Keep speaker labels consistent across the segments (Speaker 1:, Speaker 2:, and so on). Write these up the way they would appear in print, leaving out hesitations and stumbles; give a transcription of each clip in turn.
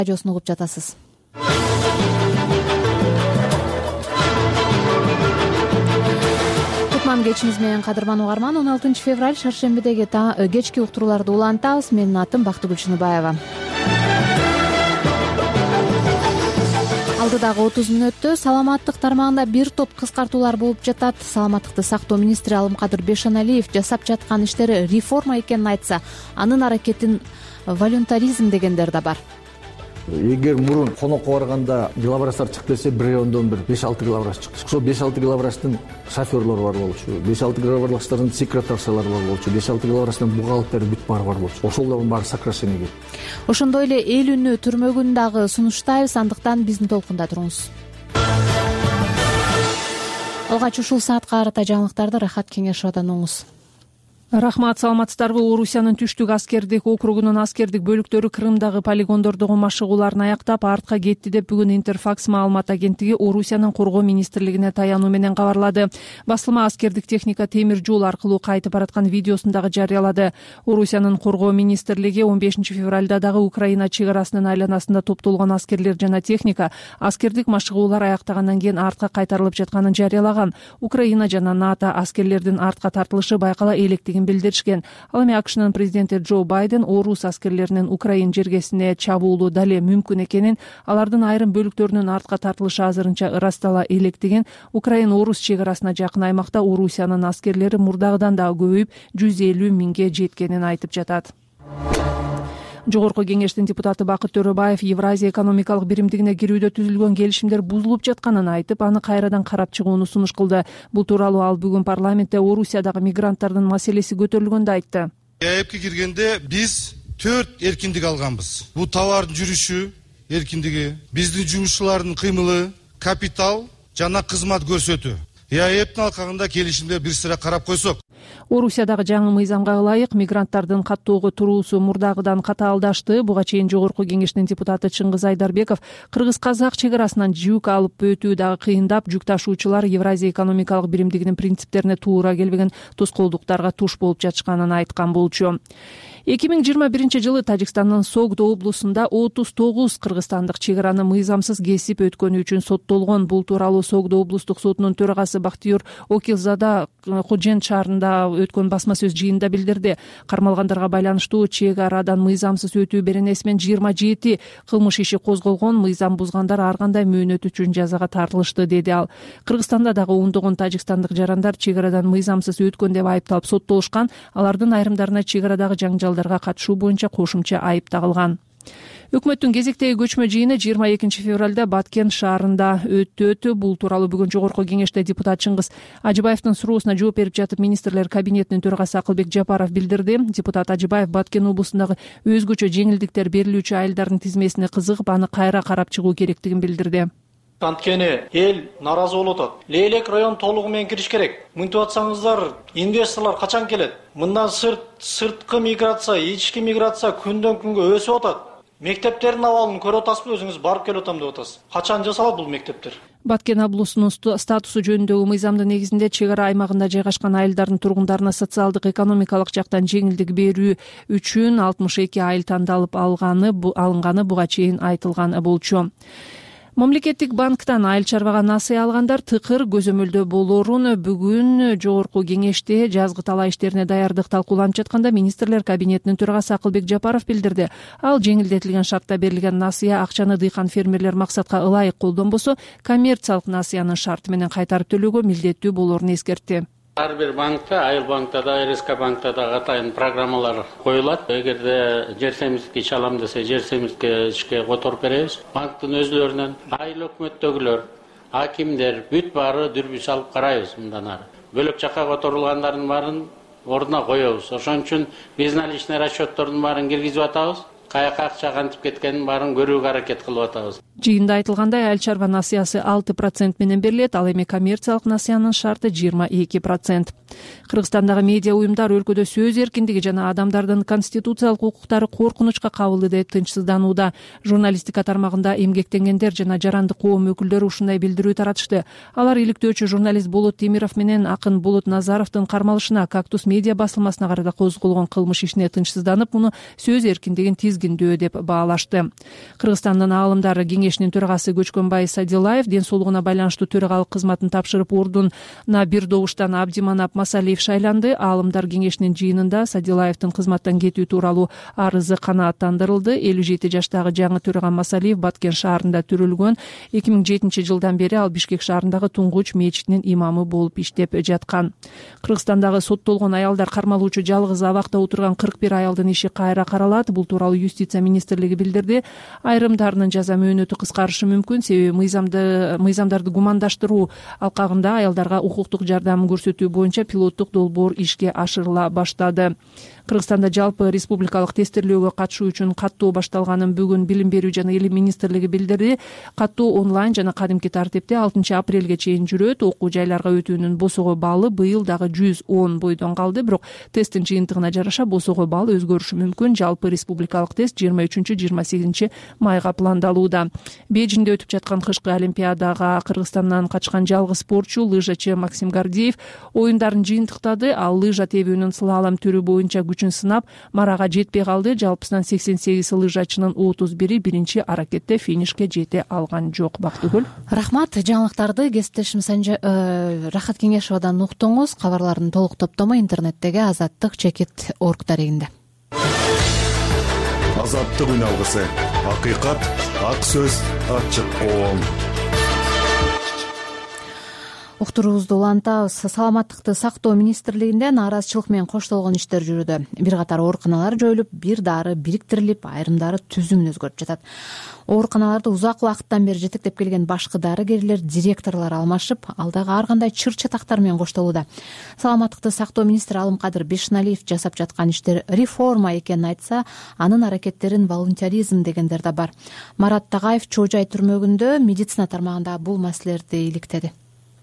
Speaker 1: радиосун угуп жатасыз. Кутман кечиңиз менен кадырман угарман. 16 февраль шаршембидеги кечки уктурууларды улантабыз. Менин атым Бактыгүл Чыныбаева. Алдыдагы 30 мүнөттө саламаттык тармагында бир топ кыскартуулар болуп жатат. Саламаттыкты сактоо министри Алымкадыр Бешеналиев жасап жаткан иштери реформа экенин айтса, анын аракетин волюнтаризм дегендер да бар.
Speaker 2: Эгер мурун конокко барганда главврачтар чыгып келсе, бир райондон бир 5-6 главврач чыкты. Ошол 5-6 главврачтын шофёрлору бар болчу, 5-6 главврачтардын секретаршалары бар болчу, 5-6 главврачтын бухгалтери бүт бар болчу. Ошолордун баары сокращениеге.
Speaker 1: Ошондой эле эл үнү түрмөгүн дагы сунуштайбыз, андыктан биздин толкунда туруңуз. Алгач ушул саатка карата жаңылыктарды Рахат Кеңешовдон угуңуз.
Speaker 3: Рахмат, саламатсыздарбы? Орусиянын түштүк аскердик округунун аскердик бөлүктөрү Крымдагы полигондордогу машыгууларын аяктап артка кетти деп бүгүн Интерфакс маалымат агенттиги Орусиянын коргоо министрлигине таянуу менен кабарлады. Басылма аскердик техника темир жол аркылуу кайтып бараткан видеосун дагы жарыялады. Орусиянын коргоо министрлиги 15 февралда дагы Украина чек арасынын айланасында топтолгон аскерлер жана техника аскердик машыгуулар аяктагандан кийин артка кайтарылып жатканын жарыялаган. Украина жана НАТО аскерлердин артка тартылышы байкала электигин билдиришкен. Ал эми АКШнын президенти Джо Байден орус аскерлеринин Украин жергесине чабуулу дале мүмкүн экенин, алардын айрым бөлүктөрүнүн артка тартылышы азырынча ырастала электигин, Украин орус чек арасына жакын аймакта Орусиянын аскерлери мурдагыдан дагы көбөйүп 150 миңге жеткенин айтып жатат. Жогорку кеңештин депутаты Бакыт Төрөбаев Евразия экономикалык биримдигине кирүүдө түзүлгөн келишимдер бузулуп жатканын айтып, аны кайрадан карап чыгууну сунуш кылды. Бул тууралуу ал бүгүн парламентте Орусиядагы мигранттардын маселеси көтөрүлгөндө айтты.
Speaker 4: ЕАЭПке киргенде биз 4 эркиндик алганбыз. Бул товардын жүрүшү эркиндиги, биздин жумушчулардын кыймылы, капитал жана кызмат көрсөтүү. ЕАЭПтин алкагында келишимде бир сыра карап койсок.
Speaker 3: Орусиядагы жаңы мыйзамга ылайык мигранттардын каттоого туруусу мурдагыдан катаалдашты. Буга чейин Жогорку кеңештин депутаты Чыңгыз Айдарбеков кыргыз-казак чек арасынан жүк алып өтүү дагы кыйындап, жүк ташуучулар Евразия экономикалык биримдигинин принциптерине туура келбеген тоскоолдуктарга туш болуп жатышканын айткан болчу. 2021 Тажикстандын Согдо облусунда 39 кыргызстандык чек араны мыйзамсыз кесип өткөнү үчүн соттолгон. Бул тууралуу Согдо облустук сотунун төрагасы Бактыйыр Окилзада Кожен шаарында өткөн басма сөз жыйынында билдирди. Кармалгандарга байланыштуу чек арадан мыйзамсыз өтүү беренеси менен 27 кылмыш иши козголгон. Мыйзам бузгандар ар кандай мөөнөт үчүн жазага тартылышты, деди ал. Кыргызстанда дагы ондогон тажикстандык жарандар чек арадан мыйзамсыз өткөн деп айыпталып соттолушкан. Алардын айрымдарына чек арадагы жаңжалдарга катышуу боюнча кошумча айып тагылган. Өкмөттүн кезектеги көчмө жыйыны 22 февралда Баткен шаарында өттү. Бул тууралуу бүгүн Жогорку кеңеште депутат Чыңгыз Ажыбаевдин суроосуна жооп берип жатып министрлер кабинетинин төрагасы Акылбек Жапаров билдирди. Депутат Ажыбаев Баткен облусундагы өзгөчө жеңилдиктер берилүүчү айылдардын тизмесине кызыгып, аны кайра карап чыгуу керектигин билдирди.
Speaker 5: Анткени эл наразы болуп атат. Лейлек район толугу менен кириш керек. Мынтип атсаңыздар, инвесторлор качан келет? Мындан сырткы миграция, ички миграция күндөн күнгө өсүп атат. Мектептердин абалын көрүп атасызбы, өзүңүз барып келип атам деп атасыз. Качан жасалат бул мектептер?
Speaker 3: Баткен облусунун статусу жөнүндөгү мыйзамдын негизинде чек ара аймагында жайгашкан айылдардын тургундарына социалдык экономикалык жактан жеңилдик берүү үчүн 62 айыл тандалып алынганы буга чейин айтылган болчу. Мамлекеттик банктан айыл чарбага насыя алгандар тыкыр көзөмөлдө болорун бүгүн Жогорку кеңеште жазгы талаа иштерине даярдык талкууланып жатканда министрлер кабинетинин төрагасы Акылбек Жапаров билдирди. Ал жеңилдетилген шартта берилген насыя акчаны дыйкан фермерлер максатка ылайык колдонбосо коммерциялык насыянын шарты менен кайтарып төлөөгө милдеттүү болорун эскертти.
Speaker 6: Ар бир банкта, айыл банкта да, РСК банкта да атайын программалар коюлат. Эгерде жер семиздикти ич алам десе, жер семиздикке ишке которуп беребиз. Банктын өзлөрүнөн айыл өкмөттөгүлөр, акимдер бүт баары дүрбү салып карайбыз мындан ары. Бөлөк жакка которулгандардын баарын ордуна коебуз. Ошон үчүн безналичный расчеттордун баарын киргизип атабыз. Каяка акча кантип кеткенин баарын көрүүгө аракет кылып атабыз.
Speaker 3: Жыйында айтылгандай, айыл чарба насыясы 6% менен берилет, ал эми коммерциялык насыянын шарты 22%. Кыргызстандагы медиа уюмдар өлкөдө сөз эркиндиги жана адамдардын конституциялык укуктары коркунучка кабылды деп тынчсызданууда. Журналистика тармагында эмгектенгендер жана жарандык коом өкүлдөрү ушундай билдирүү таратышты. Алар иликтөөчү журналист Болот Темиров менен акын Болот Назаровдун кармалышына «Кактус» медиа басылмасына карата козголгон кылмыш ишине тынчсызданып, муну сөз эркиндигин тизгиндөө деп баалашты. Кыргызстандын аалымдар кеңешинин төрагасы Көчкөнбай Садилаев ден соолугуна байланыштуу төрагалык кызматын тапшырып, ордуна бир добуштан Абдиманап Масалиев шайланды. Аалымдар кеңешинин жыйынында Садилаевдин кызматтан кетүү тууралуу арызы канааттандырылды. 57 жаштагы жаңы төраган Масалиев Баткен шаарында төрөлгөн. 2007 жылдан бери ал Бишкек шаарындагы Туңгуч мечитинин имамы болуп иштеп жаткан. Кыргызстандагы соттолгон аялдар кармалуучу жалгыз абакта отурган 41 аялдын иши кайра каралат. Бул тууралуу Юстиция министрлиги билдирди. Айрымдарынын жаза мөөнөтү кыскарышы мүмкүн, себеби мыйзамдарды гумандаштыруу алкагында аялдарга укуктук жардам көрсөтүү боюнча пилоттук долбоор ишке ашырыла баштады. Кыргызстанда жалпы республикалык тестирлөөгө катышуу үчүн каттоо башталганын бүгүн Билим берүү жана Илим министрлиги билдирди. Каттоо онлайн жана кадимки тартипте 6 апрелге чейин жүрөт. Окуу жайларга өтүүнүн босого баалы быйыл дагы 110 бойдон калды, бирок тесттин жыйынтыгына жараша босого баал өзгөрүшү мүмкүн. Жалпы республикалык тест 23-28 майга пландалууда. Бейжиңде өтүп жаткан кышкы олимпиадага Кыргызстандан качкан жалгыз спортчу лыжачы Максим Гордеев оюндарын жыйынтыктады. Ал лыжа тебүүнүн слалом түрү боюнча күчүн сынап, марага жетпей калды. Жалпысынан 88 лыжачынын 31-и биринчи аракетте финишке жете алган жок. Бактыгүл.
Speaker 1: Рахмат. Жаңылыктарды кесиптешим Рахат Кеңешовадан уктуңуз. Кабарлардын толук топтому интернеттеги Азаттык чекит орг дарегинде.
Speaker 7: Азаттык үн алгысы. Акыйкат, ак сөз, ачык коом.
Speaker 1: Уктуруубузду улантабыз. Саламаттыкты сактоо министрлигинде нааразычылык менен коштолгон иштер жүрүүдө. Бир катар ооруканалар жоюлуп, бир дары бириктирилип, айрымдары түзүмүн өзгөртүп жатат. Ооруканаларды узак убакыттан бери жетектеп келген башкы дарыгерлер, директорлор алмашып, алдагы ар кандай чыр чатактар менен коштолууда. Саламаттыкты сактоо министри Алымкадыр Бешеналиев жасап жаткан иштер реформа экенин айтса, анын аракеттерин волонтеризм дегендер да бар. Марат Тагаев Чоо Жай түрмөгүндө медицина тармагында бул маселелерди иликтеди.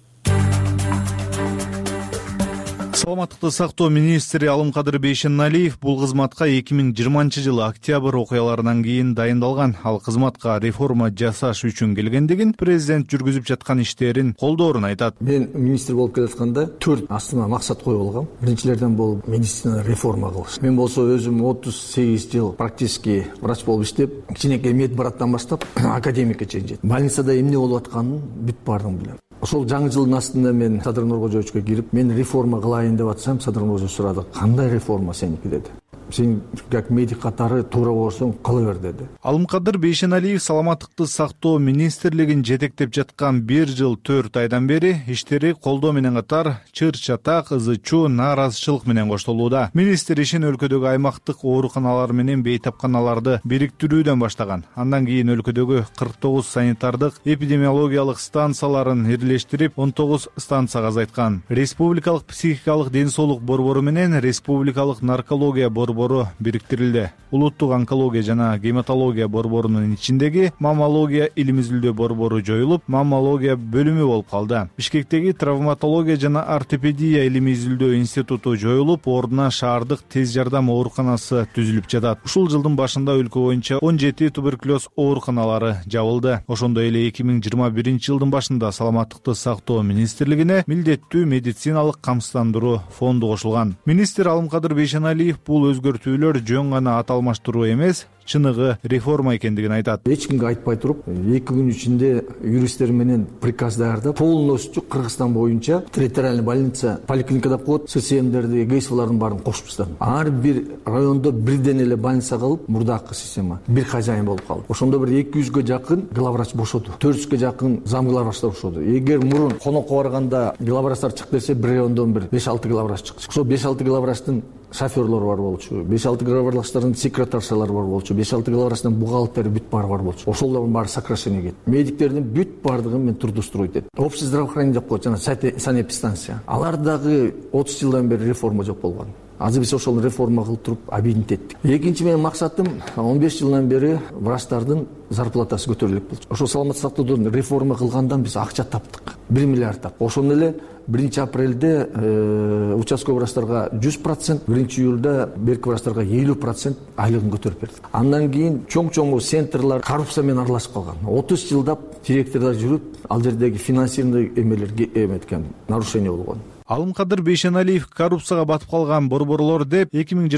Speaker 8: Саламаттыкты сактоо министри Алымкадыр Бейшеналиев бул кызматка 2020 жылы октябрь окуяларынан кийин дайындалган. Ал кызматка реформа жасаш үчүн келгендигин, президент жүргүзүп жаткан иштерин колдоорун айтат.
Speaker 2: Мен министр болуп келатканда 4 астыма максат коюп алгам. Биринчилерден бул медицина реформа кылыш. Мен болсо өзүм 38 жыл практически врач болуп иштеп, кичинекей медбраттан баштап академикке чейин жеттим. Больницада эмне болуп атканын бүт бардым билем. Ошол жаңы жылдын астында мен Садыр Нуркожоевичке кирип, мен реформа кылайын деп атсам, Садыр Нуркожоевич сурады: "Кандай реформа сеники?" деди. "Сен как медик катары туура болсоң кыла бер" деди.
Speaker 8: Алымкадыр Бейшеналиев саламаттыкты сактоо министрлигин жетектеп жаткан 1 жыл 4 айдан бери иштери колдоо менен катар чыр чатак, ызы-чуу, нааразычылык менен коштолууда. Министр ишин өлкөдөгү аймактык ооруканалар менен бейтапканаларды бириктирүүдөн баштаган. Андан кийин өлкөдөгү 49 санитардык эпидемиологиялык станцияларын ирлештирип, 19 станцияга азайткан. Республикалык психикалык ден соолук борбору менен республикалык наркология борбору бириктирилди. Улуттук онкология жана гематология борборунун ичиндеги маммология илим изилдөө борбору жоюлуп, маммология бөлүмү болуп калды. Бишкектеги травматология жана ортопедия илим изилдөө институту жоюлуп, ордуна шаардык тез жардам ооруканасы түзүлүп жатат. Ушул жылдын башында өлкө боюнча 17 туберкулез ооруканалары жабылды. Ошондой эле 2021 жылдын башында саламаттыкты сактоо министрлигине милдеттүү медициналык камсыздандыруу фонду кошулган. Министр Алымкадыр Бейшеналиев бул өзгөртүүлөр жөн гана аталмаштыруу эмес, чыныгы реформа экендигин айтат.
Speaker 2: Эч кимге айтпай туруп, 2 күн ичинде юристтер менен приказ даярдап, полностью Кыргызстан боюнча территориальный больница, поликлиника деп коет, ССМдерди, ГСВлардын баарын кошуп таштадым. Ар бир райондо бирден эле больница кылып, мурдакы система бир хозяин болуп калды. Ошондо бир 200ге жакын главврач бошоду, 400ге жакын зам главврачтар бошоду. Эгер мурун конокко барганда главврачтар чык десе, бир райондон бир 5-6 главврач чыкчу. Ошо 5-6 главврачтын шоферлор бар болчу, 5-6 главврачтардын секретаршалары бар болчу, 5-6 главврачтын бухгалтери бүт бар болчу. Ошолордун баары сокращение кетти. Медиктердин бүт бардыгын мен трудоустроить эттим. Общее здравоохранение деп коет, жана санэпидстанция. Алар дагы 30 жылдан бери реформа жок болгон. азыр биз ошол реформа кылып туруп объединить эттик. Экинчи менин максатым 15 жылдан бери врачтардын зарплатасы көтөрүлүп болчу. Ошол саламаттык сактоодон реформа кылгандан биз акча таптык. 1 миллиард таптык. Ошондо эле 1 апрелде участковый врачтарга 100%, 1 июлда берки врачтарга 50% айлыгын көтөрүп бердик. Андан кийин чоң центрлар коррупция менен аралашып калган. 30 жылдап директорлор жүрүп, ал жердеги финансирование эмелерге эметкен нарушение болгон.
Speaker 8: Алымкадыр Бейшеналиев коррупцияга батып калган борборлор деп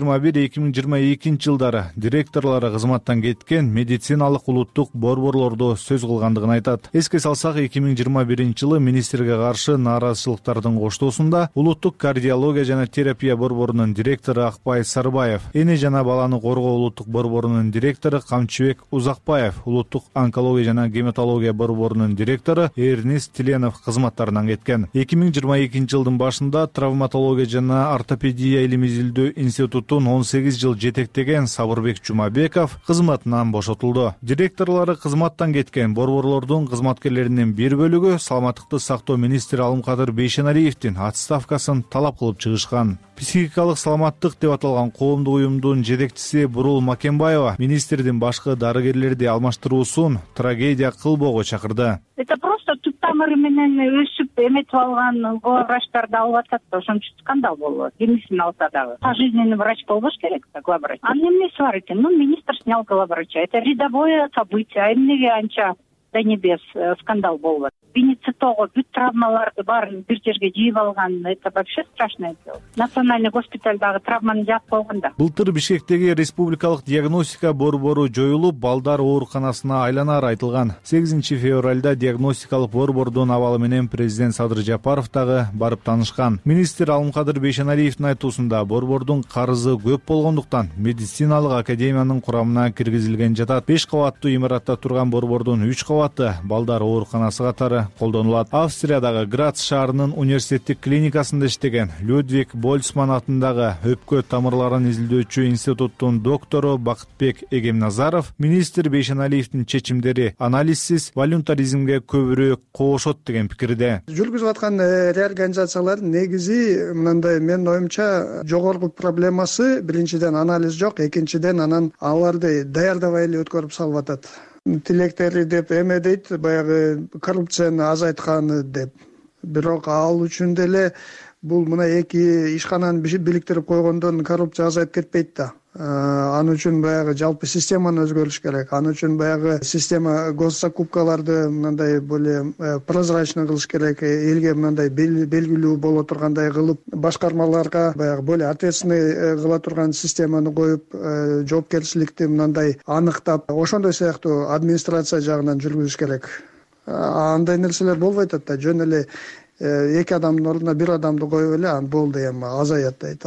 Speaker 8: 2021-2022 жылдары директорлору кызматтан кеткен медициналык улуттук борборлордо сөз кылгандыгын айтат. Эске салсак, 2021 жылы министрге каршы нааразычылыктардын коштоосунда улуттук кардиология жана терапия борборунун директору Акбай Сарбаев, эне жана баланы коргоо улуттук борборунун директору Камчыбек Узакбаев, улуттук онкология жана гематология борборунун директору Эрнест Тиленов кызматтарынан кеткен. 2022 жылдын башында травматология жана ортопедия илим изилдөө институтун 18 жыл жетектеген Сабырбек Жумабеков кызматынан бошотулду. Директорлору кызматтан кеткен борборлордун кызматкерлеринин бир бөлүгү саламаттыкты сактоо министри Алымкадыр Бейшеналиевдин отставкасын талап кылып чыгышкан. Психикалык саламаттык деп аталган коомдук уюмдун жетекчиси Бурул Макенбаева министрдин башкы дарыгерлерди алмаштыруусун трагедия кылбоого чакырды.
Speaker 9: Это просто түп тамыры менен өсүп эметип алган главврачтарды алып атат да, ошон үчүн скандал болот. Кимисин алса дагы пожизненный врач болбош керек да, главврач. Анын эмнеси бар экен? Министр снял главврача. Это рядовое событие. А эмнеге анча до небес скандал болуп атат? Бенецитого бүт травмаларды баарын бир жерге жыйып алган, это вообще страшное дело. Национальный госпитальдагы травманы жаап койгонда.
Speaker 8: Былтыр Бишкектеги республикалык диагностика борбору жоюлуп, балдар ооруканасына айланары айтылган. 8 февралда диагностикалык борбордун абалы менен президент Садыр Жапаров дагы барып таанышкан. Министр Алымкадыр Бейшеналиевдин айтуусунда борбордун карызы көп болгондуктан медициналык академиянын курамына киргизилген жатат. 5 кабаттуу имаратта турган борбордун 3 кабаты балдар ооруканасы катары колдонулат. Австриядагы Грац шаарынын университеттик клиникасында иштеген Людвиг Больцман атындагы өпкө тамырларын изилдөөчү институттун доктору Бакытбек Эгемназаров министр Бейшеналиевдин чечимдери анализсиз волюнтаризмге көбүрөөк коошот деген пикирде.
Speaker 10: Жүргүзүп аткан реорганизациялардын негизи мындай, менин оюмча, жогорку проблемасы биринчиден анализ жок, экинчиден анан аларды даярдабай эле өткөрүп салып атат. Тилектери деп эме дейт, баягы коррупцияны азайтканы деп. Бирок ал үчүн деле бул мына эки ишкананы бириктирип койгондон коррупция азайып кетпейт да. Аны үчүн баягы жалпы системаны өзгөрүш керек. Аны үчүн баягы система госзакупкаларды мындай более прозрачный кылыш керек. Элге мындай белгилүү боло тургандай кылып, башкармаларга баягы более ответственный кыла турган системаны коюп, жоопкерчиликти мындай аныктап, ошондой сыяктуу администрация жагынан жүргүзүш керек. Андай нерселер болбой атат да, жөн эле эки адамдын ордуна бир адамды коюп эле анан болду, эми азаят дейт.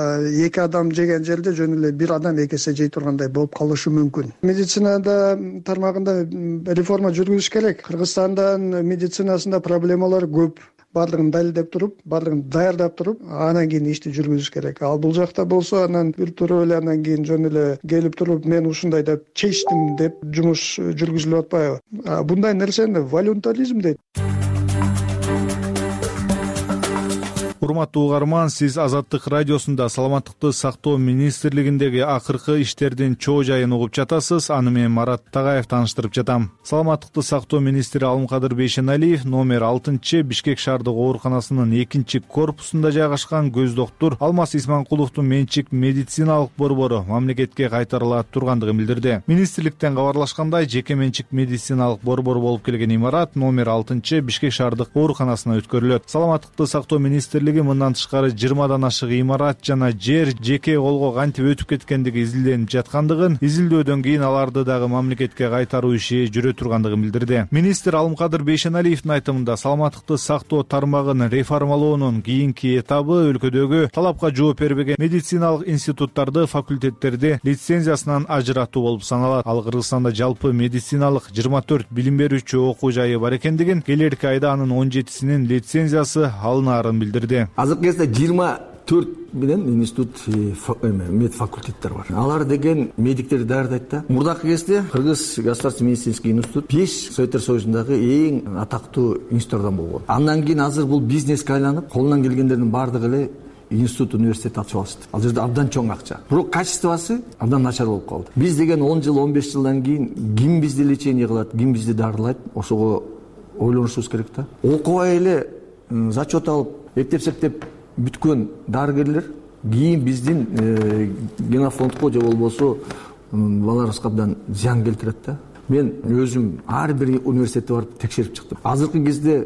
Speaker 10: Эки адам жеген жерде жөн эле бир адам эки эсе жей тургандай болуп калышы мүмкүн. Медицинада тармагында реформа жүргүзүш керек. Кыргызстандын медицинасында проблемалар көп. Бардыгын далилдеп туруп, бардыгын даярдап туруп, анан кийин ишти жүргүзүш керек. Ал бул жакта болсо, анан бир туруп эле анан кийин жөн эле келип туруп, мен ушундай деп чечтим деп жумуш жүргүзүлүп атпайбы? Bunday нерсени волюнтаризм дейт.
Speaker 8: Урматтуу угарман, сиз Азаттык радиосунда саламаттыкты сактоо министрлигиндеги акыркы иштердин чоо жайын угуп жатасыз. Аны мен Марат Тагаев тааныштырып жатам. Саламаттыкты сактоо министри Алымкадыр Бейшеналиев номер 6 Бишкек шаардык ооруканасынын 2 корпусунда жайгашкан көз доктур Алмаз Исманкуловдун менчик медициналык борбору мамлекетке кайтарыла тургандыгын билдирди. Министрликтен кабарлашкандай, жеке менчик медициналык борбор болуп келген имарат номер 6 Бишкек шаардык ооруканасына өткөрүлөт. Саламаттыкты сактоо министрлиги мындан тышкары 20дан ашык имарат жана жер жеке колго кантип өтүп кеткендиги изилденип жаткандыгын, изилдөөдөн кийин аларды дагы мамлекетке кайтаруу иши жүрө тургандыгын билдирди. Министр Алымкадыр Бейшеналиевдин айтымында саламаттыкты сактоо тармагын реформалоонун кийинки этабы өлкөдөгү талапка жооп бербеген медициналык институттарды, факультеттерди лицензиясынан ажыратуу болуп саналат. Ал Кыргызстанда жалпы медициналык 24 билим берүүчү окуу жайы бар экендигин, келерки айда анын 17синин лицензиясы алынаарын билдирди.
Speaker 2: Азыркы кезде 24 менен институт медфакультеттер бар. Алар деген медиктерди даярдайт да. Мурдакы кезде Кыргыз государственный медицинский институт 5 Советтер Союзундагы эң атактуу институттардан болгон. Андан кийин азыр бул бизнеске айланып, колунан келгендердин бардыгы эле институт, университет ачып алышты. Ал жерде абдан чоң акча. Бирок качествосы абдан начар болуп калды. Биз деген 10 жыл, 15 жылдан кийин ким бизди лечение кылат, ким бизди дарылайт, ошого ойлонушубуз керек да. Окубай эле зачет алып, эптеп-септеп бүткөн дарыгерлер кийин биздин генофондко же болбосо балдарыбызга абдан зыян келтирет да. Мен өзүм ар бир университетте барып текшерип чыктым. Азыркы кезде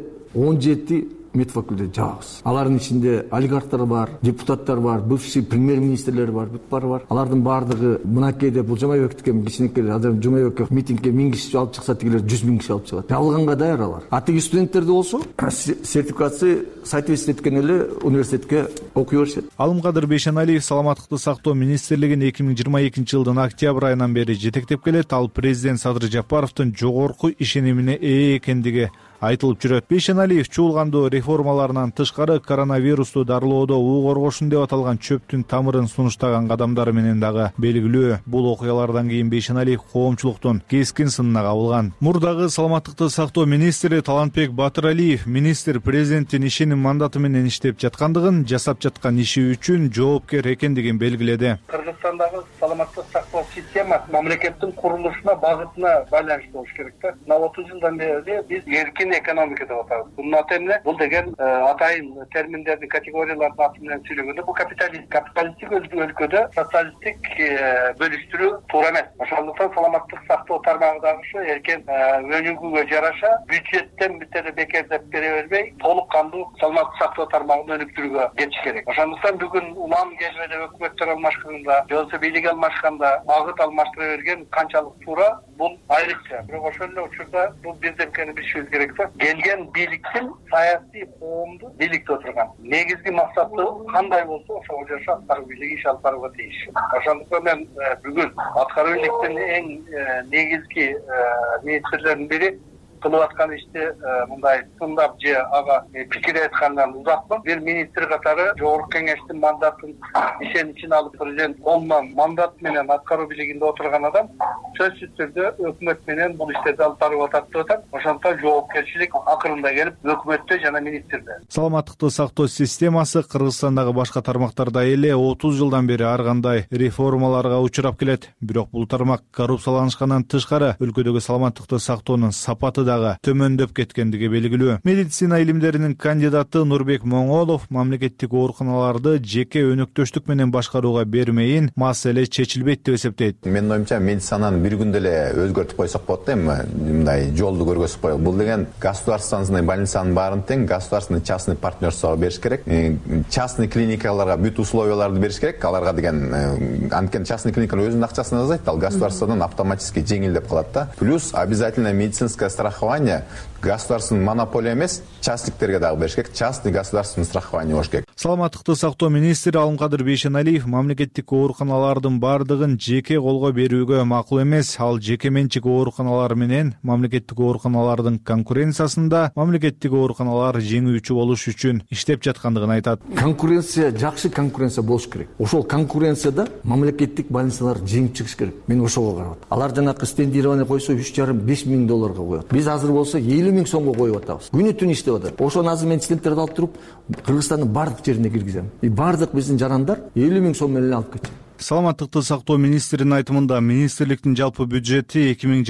Speaker 2: 17 медфакультет жабабыз. Алардын ичинде олигархтар бар, депутаттар бар, бывший премьер-министрлер бар, бүт баары бар. Алардын баардыгы мынакейде бул Жумабековдуке кичинекей азыр Жумабеков митингге 1000 киши алып чыкса, тигилер 100 000 киши алып чыгат. Жабылганга даяр алар. Атеги студенттерде болсо сертификация соответствие эткен эле университетке окуй беришет.
Speaker 8: Алымкадыр Бейшеналиев саламаттыкты сактоо министрлигин 2022 жылдын октябрь айынан бери жетектеп келет. Ал президент Садыр Жапаровдун жогорку ишенимине ээ экендиги айтылып жүрөт. Бейшеналиев чуулгандоо реформаларынан тышкары коронавирусту дарылоодо уу коргошун деп аталган чөптүн тамырын сунуштаган кадамдары менен дагы белгилүү. Бул окуялардан кийин Бейшеналиев коомчулуктун кескин сынына кабылган. Мурдагы саламаттыкты сактоо министри Талантбек Батыралиев министр президенттин ишеним мандаты менен иштеп жаткандыгын, жасап жаткан иши үчүн жоопкер экендигин белгиледи.
Speaker 11: Кыргызстандагы саламаттык сактоо системасы мамлекеттин курулушуна, багытына байланыштуу болуш керек да. 30 жылдан бери биз эркин экономика деп атабыз. Бунун аты эмне? Бул деген атайын терминдердин, категориялардын аты менен сүйлөгөндө бул капиталисттик өлкөдө социалисттик бөлүштүрүү туура эмес. Ошондуктан саламаттык сактоо тармагы дагы ушу эркен өнүгүүгө жараша бюджеттен битери бекердеп бере бербей, толук кандуу саламаттык сактоо тармагын өнүктүрүүгө кетиш керек. Ошондуктан бүгүн улам келбеде өкмөттөр алмашканда, же болбосо бийлик алмашканда багыт алмаштыра берген канчалык туура, бул айрыкча. Бирок ошол эле учурда бул бирдемкени билишибиз керек. Келген бийликтин саясий коомду бийликте отурган негизги максаты кандай болсо ошого жараша аткаруу бийлиги иш алып барууга тийиш. Ошондуктан мен бүгүн аткаруу бийликтин эң негизги министрлердин бири кылып аткан ишти мындай тыңдап же ага пикир айткандан узакмын. Бир министр катары жогорку кеңештин мандатын ишенимин алып президент колунан мандат менен аткаруу бийлигинде отурган адам сөзсүз түрдө өкмөт менен бул иштерди алып барып атат деп атам. Ошондуктан жоопкерчилик акырында келип өкмөттө жана министрде.
Speaker 8: Саламаттыкты сактоо системасы Кыргызстандагы башка тармактарда эле 30 жылдан бери ар кандай реформаларга учурап келет. Бирок бул тармак коррупцияланышкандан тышкары өлкөдөгү саламаттыкты сактоонун сапаты төмөндөп кеткендиги белгилүү. Медицина илимдеринин кандидаты Нурбек Моңолов мамлекеттик ооруканаларды жеке өнөктөштүк менен башкарууга бермейин, маселе чечилбейт деп эсептейт.
Speaker 12: Менин оюмча медицинаны бир күндө эле өзгөртүп койсок болот да, эми мындай жолду көргөзүп коелу. Бул деген государственный больницанын баарын тең государственный частный партнерствого бериш керек. Частный клиникаларга бүт условияларды бериш керек. Аларга деген анткени частный клиникалар өзүнүн акчасын жасайт, ал государстводон автоматически жеңилдеп калат да. Плюс обязательно медицинское страхование государственный монополия эмес, частниктерге дагы бериш керек. Частный государственный страхование болуш керек.
Speaker 8: Саламаттыкты сактоо министри Алымкадыр Бейшеналиев мамлекеттик ооруканалардын бардыгын жеке колго берүүгө макул эмес. Ал жеке менчик ооруканалар менен мамлекеттик ооруканалардын конкуренциясында мамлекеттик ооруканалар жеңүүчү болуш үчүн иштеп жаткандыгын айтат.
Speaker 2: Конкуренция, жакшы конкуренция болуш керек. Ошол конкуренцияда мамлекеттик больницалар жеңип чыгыш керек. Мен ошого карап атам. Алар жанакы стендирование койсо 3,5-5 миң долларга коет. Биз азыр болсо 50 миң сомго коюп атабыз. Күнү түн иштеп атат. Ошону азыр мен студенттерди алып туруп Кыргызстандын бардык жерине киргизем. Бардык биздин жарандар 50 миң сом менен алып кетет.
Speaker 8: Саламаттыкты сактоо министринин айтымында министрликтин жалпы бюджети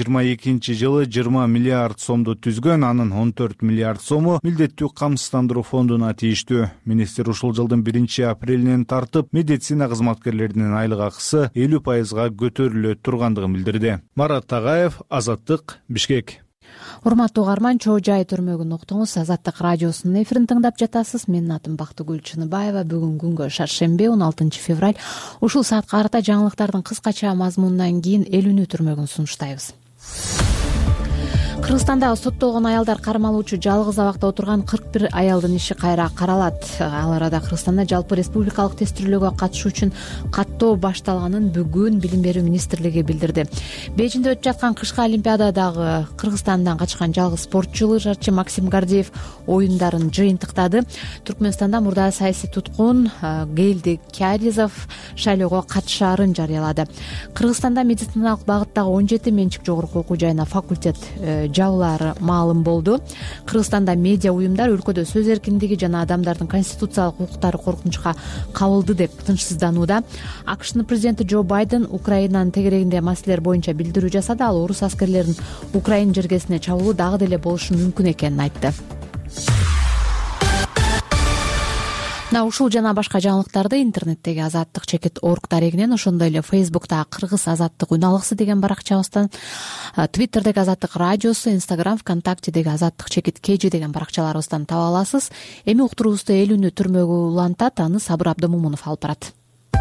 Speaker 8: 2022 жылы 20 миллиард сомду түзгөн, анын 14 миллиард сому милдеттүү камсыздандыруу фондуна тийиштүү. Министр ушул жылдын 1 апрелинен тартып медицина кызматкерлеринин айлык акысы 50% көтөрүлө тургандыгын билдирди. Марат Тагаев, Азаттык, Бишкек.
Speaker 1: Урматтуу угарман, Чоо Жай түрмөгүн уктуңуз. Азаттык радиосунун эфирин тыңдап жатасыз. Менин атым Бактыгүл Чыныбаева. Бүгүн күнгө шаршемби 16 февраль. Ушул саат карата жаңылыктардын кыскача мазмунунан кийин элүүнү түрмөгүн сунуштайбыз. Кыргызстанда соттолгон аялдар кармалуучу жалгыз абакта отурган 41 аялдын иши кайра каралат. Ал арада Кыргызстанда жалпы республикалык тестирөөгө катышуу үчүн каттоо башталганын бүгүн Билим берүү министрлиги билдирди. Бейжиңде өтүп жаткан кышкы олимпиададагы Кыргызстандан качкан жалгыз спортчу лыжачы Максим Гордеев оюндарын жыйынтыктады. Түркмөнстанда мурда саясий туткун Гейлди Кяризов шайлоого катышаарын жарыялады. Кыргызстанда медициналык багыттагы 17 менчик жогорку окуу жайына факультет жабылаары маалым болду. Кыргызстанда медиа уюмдар өлкөдө сөз эркиндиги жана адамдардын конституциялык укуктары коркунучка кабылды деп тынчсызданууда. АКШнын президенти Джо Байден Украинанын тегерегинде маселелер боюнча билдирүү жасады. Ал орус аскерлеринин Украина жергесине чабуулу дагы деле болушу мүмкүн экенин айтты. Ушул жана башка жаңылыктарды интернеттеги азаттык чекит орг дарегинен, ошондой эле Фейсбуктагы Кыргыз азаттык үналгысы деген баракчабыздан, Твиттердеги азаттык радиосу, Инстаграм, ВКонтактедеги азаттык чекит KG деген баракчаларыбыздан таба аласыз. Эми уктуруубузду эл үнү түрмөгү улантат, аны Сабыр Абдымомунов алып барат.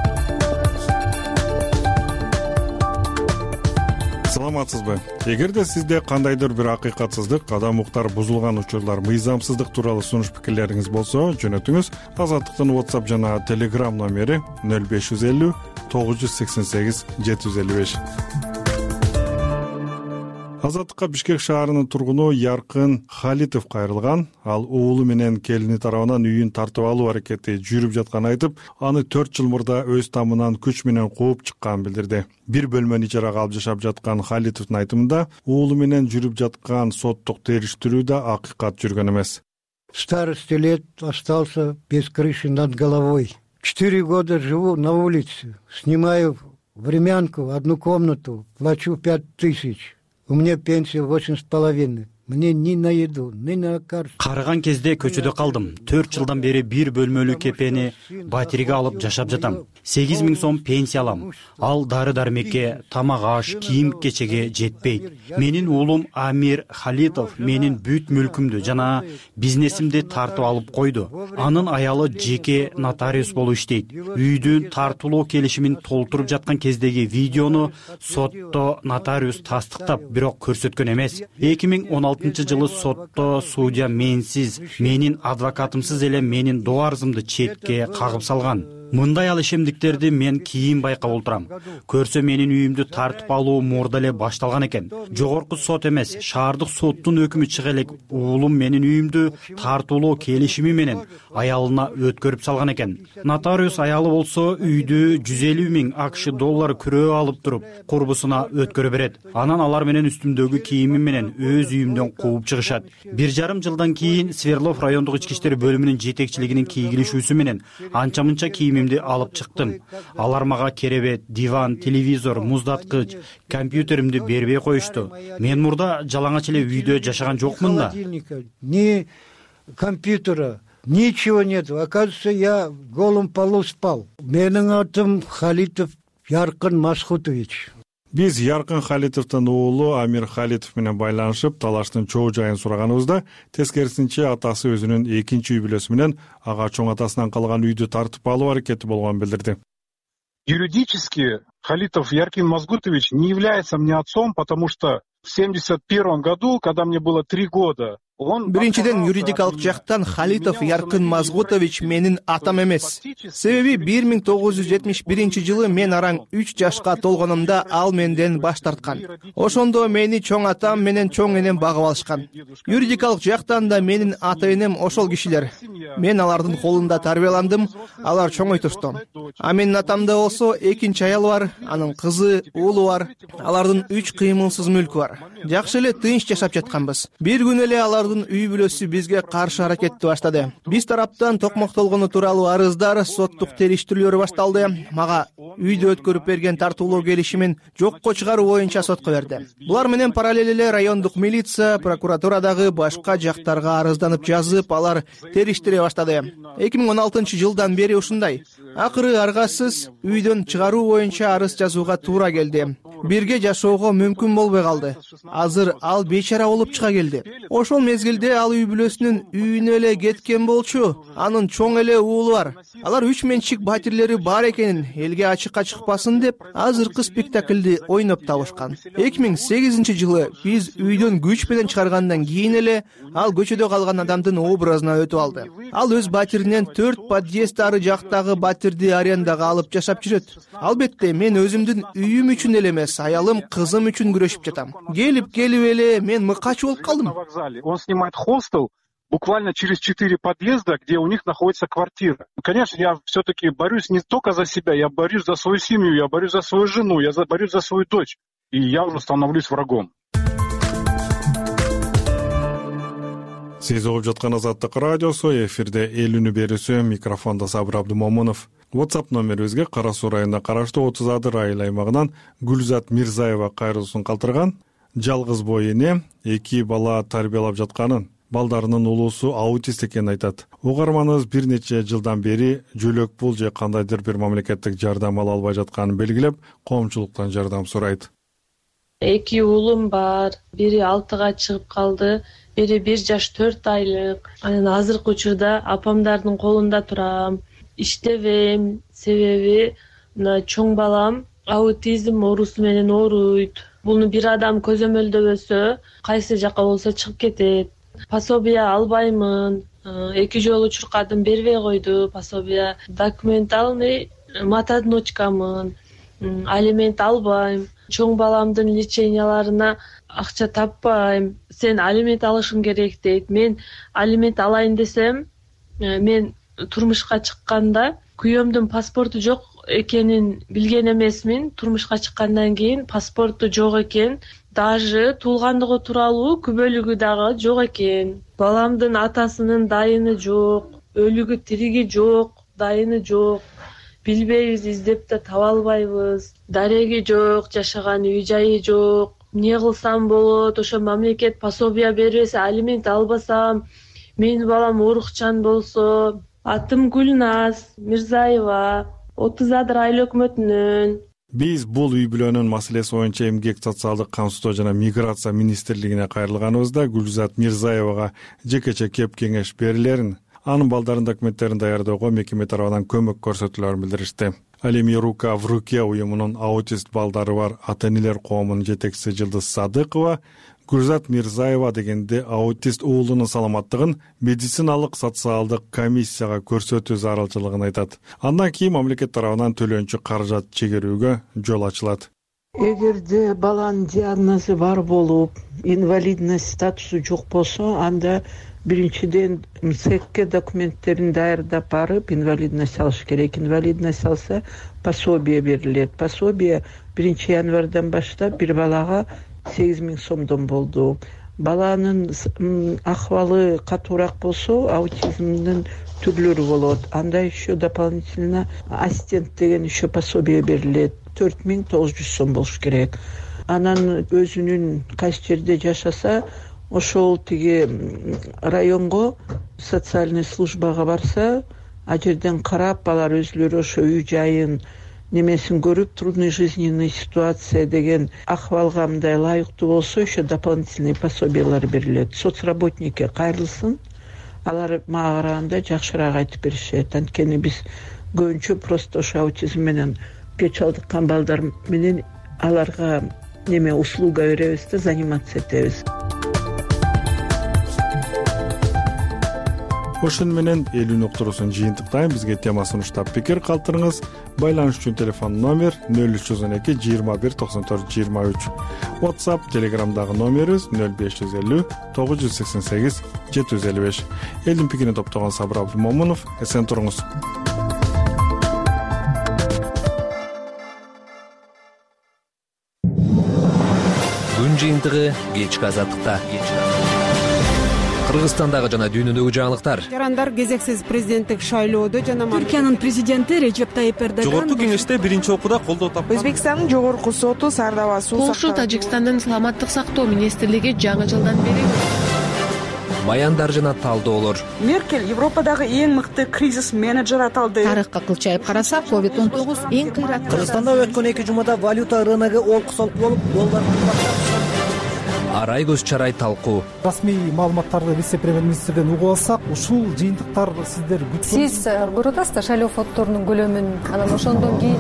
Speaker 8: Саламатсызбы? Эгерде сизде кандайдыр бир акыйкатсыздык, адам укуктары бузулган учурлар, мыйзамсыздык тууралуу сунуш пикирлериңиз болсо, жөнөтүңүз. Азаттыктын WhatsApp жана Telegram номери 0550 988 755. Азаттыкка Бишкек шаарынын тургуну Яркын Халитов кайрылган. Ал уулу менен келини тарабынан үйүн тартып алуу аракети жүрүп жатканын айтып, аны 4 жыл мурда өз тамынан күч менен кууп чыкканын билдирди. Бир бөлмөнү ижарага алып жашап жаткан Халитовдун айтымында, уулу менен жүрүп жаткан соттук териштирүүдө акыйкат жүргөн эмес.
Speaker 13: Старости лет остался без крыши над головой. 4 года живу на улице, снимаю времянку, одну комнату, плачу 5000. У меня пенсия 8,5. Мне ни на еду, ни на лекарство.
Speaker 14: Карыган кезде көчөдө калдым. 4 жылдан бери бир бөлмөлүү кепени батириге алып жашап жатам. 8000 сом пенсия алам. Ал дары-дармекке, тамак аш, кийим-кечеге жетпейт. Менин уулум Амир Халитов менин бүт мүлкүмдү жана бизнесимди тартып алып койду. Анын аялы жеке нотариус болуп иштейт. Үйдүн тартуулоо келишимин толтуруп жаткан кездеги видеону сотто нотариус тастыктап, бирок көрсөткөн эмес. 2016-жылы сотто судья менсиз, менин адвокатымсыз эле менин доо арызымды четке кагып салган. Мындай ал ишемдиктерди мен кийин байкап олтурам. Көрсө менин үйүмдү тартып алуу мурда эле башталган экен. Жогорку сот эмес, шаардык соттун өкүмү чыга элек уулум менин үйүмдү тартуулоо келишими менен аялына өткөрүп салган экен. Нотариус аялы болсо үйдү 150 000 АКШ доллар күрөө алып туруп, курбусуна өткөрө берет. Анан алар менен үстүмдөгү кийимим менен өз үйүмдөн кууп чыгышат. 1,5 жылдан кийин Сверлов райондук ички иштер бөлүмүнүн жетекчилигинин кийгилишүүсү менен анча-мынча кийимимди алып чыктым. Алар мага керебет, диван, телевизор, муздаткыч, компьютеримди бербей коюшту. Мен мурда жалаңач эле үйдө жашаган жокмун да.
Speaker 13: Ни компьютера, ничего нет. Оказывается, я в голом полу спал. Менин атым Халитов Яркын Масхутович.
Speaker 8: Биз Яркын Халитовдун уулу Амир Халитов менен байланышып, талаштын чоо жайын сураганыбызда, тескерисинче атасы өзүнүн экинчи үй бүлөсү менен ага чоң атасынан калган үйдү тартып алуу аракети болгонун билдирди.
Speaker 15: Юридически Халитов Яркин Мазгутович не является мне отцом, потому что в 1971 году, когда мне было 3 года,
Speaker 16: Биринчиден, юридикалык жактан Халитов Яркын Мазгутович менин атам эмес. Себеби 1971-жылы мен араң 3 жашка толгонумда ал менден баш тарткан. Ошондо мени чоң атам менен чоң энем багып алышкан. Юридикалык жактан да менин ата энем ошол кишилер. Мен алардын колунда тарбияландым, алар чоңойтушту. А менин атамда болсо экинчи аял бар, анын кызы, уулу бар. Алардын 3 кыймылсыз мүлкү бар. Жакшы эле тынч жашап жатканбыз. Бир күн эле алардын үй бүлөсү бизге каршы аракетти баштады. Биз тараптан токмоктолгону тууралуу арыздар, соттук териштирүүлөр башталды. Мага үйдө өткөрүп берген тартуулоо келишимин жокко чыгаруу боюнча сотко берди. Булар менен параллель эле райондук милиция, прокуратурадагы башка жактарга арызданып жазып, алар териштире баштады. 2016-жылдан бери ушундай. Акыры аргасыз үйдөн чыгаруу боюнча арыз жазууга туура келди. Бирге жашоого мүмкүн болбой калды. Азыр ал бейчара болуп чыга келди. Ошол мезгилде ал үй бүлөсүнүн үйүнө эле кеткен болчу. Анын чоң эле уулу бар. Алар 3 менчик батирлери бар экенин элге ачыкка чыкпасын деп азыркы спектакльди ойноп табышкан. 2008-жылы биз үйдөн күч менен чыгаргандан кийин эле ал көчөдө калган адамдын образына өтүп алды. Ал өз батиринен 4 подъезд ары жактагы батирди арендага алып жашап жүрөт. Албетте мен өзүмдүн үйүм үчүн эле эмес, аялым, кызым үчүн күрөшүп жатам. Келип эле мен мыкач болуп калдым.
Speaker 15: Он снимает хостел буквально через 4 подъезда, где у них находится квартира. Конечно, я все-таки борюсь не только за себя, я борюсь за свою семью, я борюсь за свою жену, я борюсь за свою дочь. И я уже становлюсь врагом.
Speaker 17: Сиз угуп жаткан Азаттык радиосу, эфирде эл үнү берүүсү, микрофондо Сабыр Абдымомунов. WhatsApp номерибизге Кара Суу районуна караштуу 30 Адыр айыл аймагынан Гүлзат Мирзаева кайрылуусун калтырган. Жалгыз бой эне 2 бала тарбиялап жатканын, балдарынын улуусу аутист экенин айтат. Угарманыбыз бир нече жылдан бери жөлөк пул же кандайдыр бир мамлекеттик жардам ала албай жатканын белгилеп, коомчулуктан жардам сурайт.
Speaker 18: 2 уулум бар, бири 6-га чыгып калды, бири 1 жаш 4 айлык. Анан азыркы учурда апамдардын колунда турам, иштебейм, себеби чоң балам аутизм оорусу менен ооруйт. Буну бир адам көзөмөлдөбөсө, кайсы жака болсо чыгып кетет. Пособие албаймын, 2 жолу чуркадым, бербей койду пособие. Документальный матодночкамын, алимент албайм. Чоң баламдын леченияларына акча таппайм. Сен алимент алышың керек дейт. Мен алимент алайын десем, мен турмушка чыкканда күйөөмдүн паспорту жок экенин билген эмесмин. Турмушка чыккандан кийин паспорту жок экен, даже туулгандыгы тууралуу күбөлүгү дагы жок экен. Баламдын атасынын дайыны жок, өлүгү тириги жок, дайыны жок. Билбейбиз, издеп да таба албайбыз. Дареги жок, жашаган үй жайы жок. Эмне кылсам болот? Ошо мамлекет пособие бербесе, алимент албасам, менин балам оорукчан болсо. Атым Гүлназ Мирзаева, 30 Адыр айыл өкмөтүнөн.
Speaker 17: Биз бул үй бүлөнүн маселеси боюнча Эмгек социалдык камсыздоо жана миграция министрлигине кайрылганыбызда Гүлзат Мирзаевага жекече кеп кеңеш берилерин, анын балдарын документтерин даярдоого мекеме тарабынан көмөк көрсөтүүлөрүн билдиришти. Ал эми Рука в руке уюмунун аутист балдары бар ата-энелер коомунун жетекчиси Жылдыз Садыкова Гүлзат Мирзаева дегенде аутист уулунун саламаттыгын медициналык социалдык комиссияга көрсөтүү зарылчылыгын айтат. Андан кийин мамлекет тарабынан төлөнчү каражат чегерүүгө жол ачылат.
Speaker 19: Эгерде баланын диагнозу бар болуп, инвалидность статусу жок болсо, анда биринчиден МСЭКке документтерин даярдап барып, инвалидность алыш керек. Инвалидность алса, пособие берилет. Пособие 1 январдан баштап бир балага 8000 сомдон болду. Баланын акыбалы катуураак болсо, аутизмдин түрлөрү болот. Анда еще дополнительно ассистент деген еще пособие берилет. 4900 сом болуш керек. Анан өзүнүн кайсы жерде жашаса, ошол тиги районго социальный службага барса, а жерден карап, алар өзүлөрү ошо үй жайын немесин көрүп, трудный жизненный ситуация деген акыбалга мындай лайыктуу болсо, еще дополнительный пособиялар берилет. Соцработникке кайрылсын, алар мага караганда жакшыраак айтып беришет. Анткени биз көбүнчө просто ошо аутизм менен кеч алдыккан балдар менен аларга неме услуга беребиз да, заниматься этебиз.
Speaker 17: Ошон менен эл үнү уктуруусун жыйынтыктайм. Бизге тема сунуштап пикир калтырыңыз. Байланыш үчүн телефон номер 0312 21 94 23. WhatsApp, Telegramдагы номерибиз 0550 988 755. Элдин пикирин топтогон Сабыр Абдымомунов. Эсен туруңуз.
Speaker 20: Күн жыйынтыгы кечки Азаттыкта. Кыргызстандагы жана дүйнөдөгү жаңылыктар.
Speaker 21: Жарандар кезексиз президенттик шайлоодо жана
Speaker 22: Түркиянын президенти Режеп Тайип Эрдоган
Speaker 23: жогорку кеңеште биринчи окууда колдоо тапкан.
Speaker 21: Өзбекстандын жогорку соту Сардаба суу
Speaker 24: Польша, Тажикстандын саламаттык сактоо министрлиги жаңы жылдан бери
Speaker 20: баяндар жана талдоолор.
Speaker 21: Меркель Европадагы эң мыкты кризис менеджер аталды.
Speaker 25: Тарыхка кылчайып карасак, COVID-19 эң кыйраттуу.
Speaker 26: Кыргызстанда өткөн 2 жумада валюта рыногу олкусолуп болуп, доллар
Speaker 20: Арай көз чарай талкуу.
Speaker 27: Расмий маалыматтарды вице-премьер-министрден угуп алсак, ушул жыйынтыктар сиздер күткөн.
Speaker 28: Сиз көрүп да шайлоо фонддорунун көлөмүн, анан ошондон кийин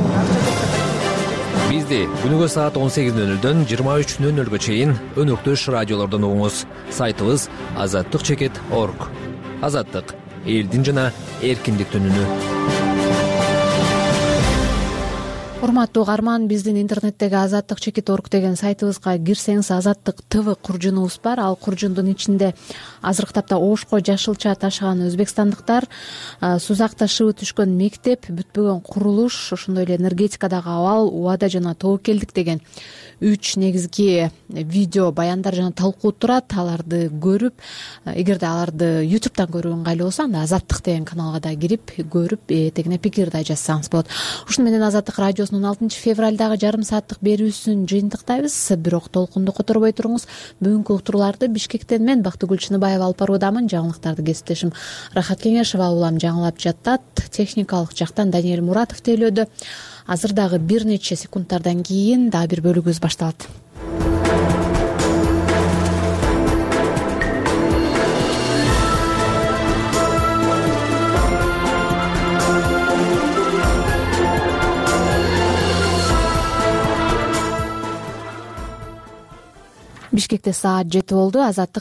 Speaker 20: Бизди күнүгө саат 18:00дөн 23:00га чейин өнөктөш радиолордон угуңуз. Сайтыбыз azattik.org. Азаттык — элдин жана эркиндиктин үнү.
Speaker 1: урматтуу угарман, биздин интернеттеги азаттык чекит орг деген сайтыбызга кирсеңиз азаттык ТВ куржунубуз бар. Ал куржундун ичинде азыркы тапта ошко жашылча ташыган өзбекстандыктар, сузакта шыбы түшкөн мектеп, бүтпөгөн курулуш, ошондой эле энергетикадагы абал, убада жана тобокелдик деген 3 негизги видео баяндар жана талкуу турат. Аларды көрүп, эгерде аларды YouTube'дан көрүү ыңгайлуу болсо, анда азаттык деген каналга да кирип көрүп, этегине пикир да жазсаңыз болот. Ушуну менен азаттык радиосунун 6 февралдагы жарым сааттык берүүсүн жыйынтыктайбыз. Бирок толкунду которбой туруңуз. Бүгүнкү уктурууларды Бишкектен мен Бактыгүл Чыныбаева алып баруудамын. Жаңылыктарды кесиптешим Рахат Кеңешова улам жаңылап жатат. Техникалык жактан Даниэль Муратов тейлөөдө. Азыр дагы бир нече секундтардан кийин дагы бир бөлүгүбүз башталат. Бишкекте саат 7 болду. Азаттык